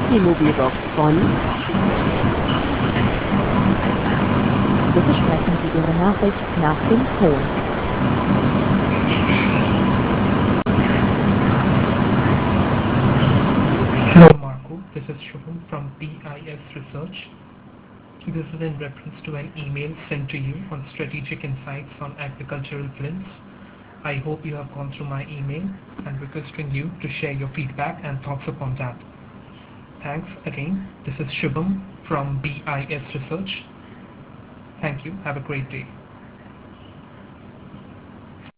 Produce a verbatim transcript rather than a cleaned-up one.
die Mobilbox von Bitte sprechen Sie Ihre Nachricht nach dem Ton. Hello Marco, this is Shubham from B I S Research. This is in reference to an email sent to you on strategic insights on agricultural films. I hope you have gone through my email and requesting you to share your feedback and thoughts upon that. Thanks again. This is Shubham from B I S Research. Thank you. Have a great day.